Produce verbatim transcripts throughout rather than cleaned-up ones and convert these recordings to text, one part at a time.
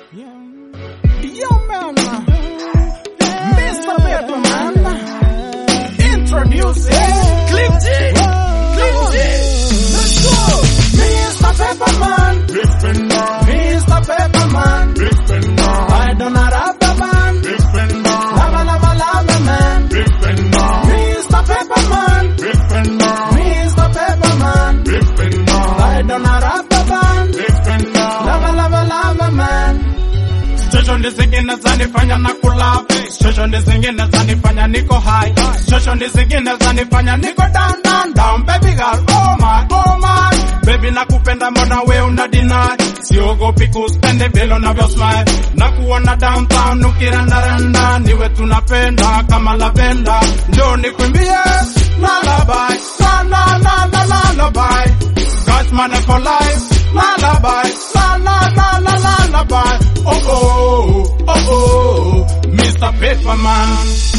Yo, man, Mister Paperman, introducing Cliff G, Cliff G, let's go. Mister Paperman, Mister Paperman, I don't know rubber man, lava lava lava man, Mister Paperman, Mister Paperman, I don't know rubber man, lava lava lava man. Situation zingine zanifanya na kulapi, situation zingine zanifanya niko high, situation zingine zanifanya niko down down down. Baby girl, oh my, oh my, baby nakupenda mbona we una deny, siogopi kuspende vile unavyo smile, nakuona downtown ukiranda randa, niwe tunapenda kama lavenda, ndio nikwimbie lullaby, la la la la lullaby, God's man for life, lullaby, la la la la lullaby. Oh oh, oh oh, Mister Paperman,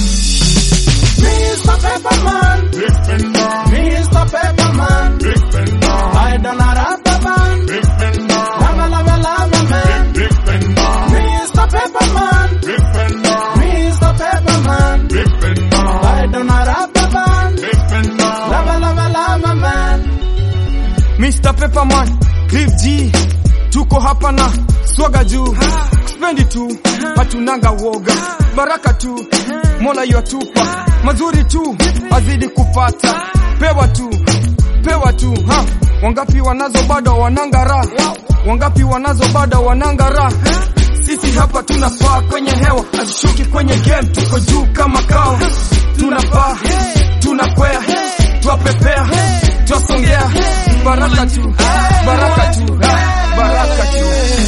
Mister Paperman, Mister Paperman, I don't know rubber man, lava lava lava man, Mister Paperman, Mister Paperman, I don't know rubber man, lava lava lava man. Mister Paperman, Cliff G, tuko hapa na swaga juu, spendi tu, hatunanga woga, baraka tu, Mola yuatupa, mazuri tu, azidi kupata, pewa tu, pewa tu, ha, wangapi wanazo bado wanangara, wangapi wanazo bado wanangara, sisi hapa tunapaa kwenye hewa, azishuki kwenye game, tuko juu kama kao, tunapaa, tunakwea, twapepea, twasongea, baraka tu, baraka tu, baraka tu.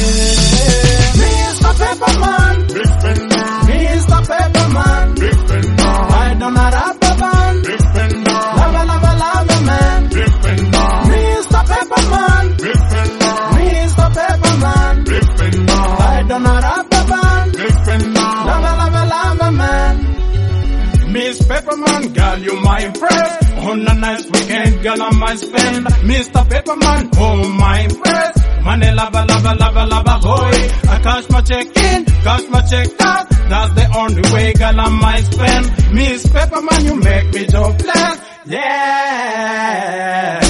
Mister Paperman, Mister Paperman, I don't know rubber man, lava lava lava man, Mister Paperman, Mister Paperman, I don't know rubber man, lava lava lava man. Miss Paperman, girl, you my impress. On a nice weekend, girl, I might spend. Mister Paperman, oh my impress. Money lava lava lava lava boy. I cash my check in, cash my check out. That's the only way, girl, I might spend. Miss Paperman, you make me jobless. Yeah.